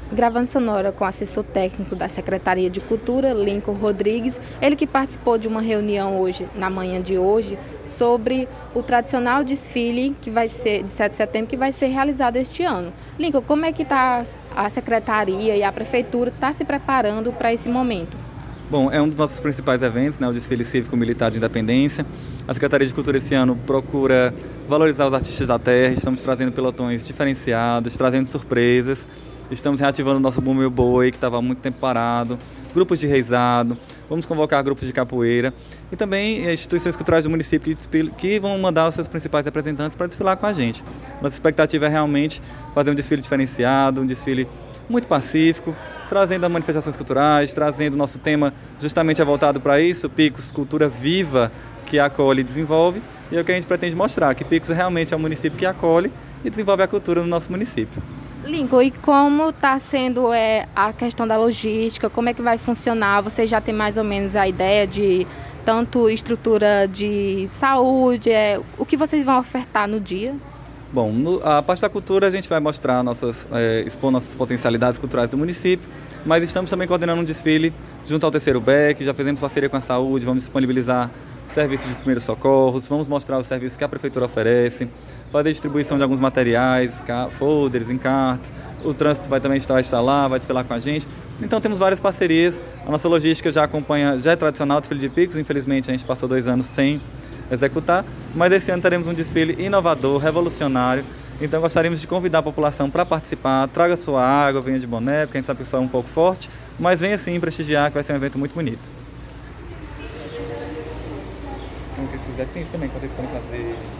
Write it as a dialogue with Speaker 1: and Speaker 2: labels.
Speaker 1: Gravando sonora com o assessor técnico da Secretaria de Cultura, Lincoln Rodrigues, ele que participou de uma reunião hoje, na manhã de hoje, sobre o tradicional desfile que vai ser de 7 de setembro, que vai ser realizado este ano. Lincoln, como é que está a Secretaria e a Prefeitura se preparando para esse momento?
Speaker 2: Bom, é um dos nossos principais eventos, né, o Desfile Cívico-Militar de Independência. A Secretaria de Cultura esse ano procura valorizar os artistas da terra, estamos trazendo pelotões diferenciados, trazendo surpresas. Estamos reativando o nosso Bumblebee Boi, que estava há muito tempo parado, grupos de reizado, vamos convocar grupos de capoeira e também instituições culturais do município que vão mandar os seus principais representantes para desfilar com a gente. Nossa expectativa é realmente fazer um desfile diferenciado, um desfile muito pacífico, trazendo as manifestações culturais, trazendo o nosso tema justamente voltado para isso, Picos, cultura viva que acolhe e desenvolve, e é o que a gente pretende mostrar, que Picos realmente é um município que acolhe e desenvolve a cultura no nosso município.
Speaker 1: Lincoln, e como está sendo a questão da logística? Como é que vai funcionar? Você já tem mais ou menos a ideia de tanto estrutura de saúde, o que vocês vão ofertar no dia?
Speaker 2: Bom, a parte da cultura a gente vai mostrar expor nossas potencialidades culturais do município, mas estamos também coordenando um desfile junto ao Terceiro BEC, já fizemos parceria com a saúde, vamos disponibilizar serviços de primeiros socorros, vamos mostrar os serviços que a Prefeitura oferece, fazer distribuição de alguns materiais, folders, encartes, o trânsito vai também estar lá, vai desfilar com a gente. Então temos várias parcerias, a nossa logística já é tradicional o desfile de Picos, infelizmente a gente passou 2 anos sem executar, mas esse ano teremos um desfile inovador, revolucionário, então gostaríamos de convidar a população para participar, traga sua água, venha de boné, porque a gente sabe que o sol é um pouco forte, mas venha sim prestigiar, que vai ser um evento muito bonito. Então, o que vocês assim também, quando vocês podem fazer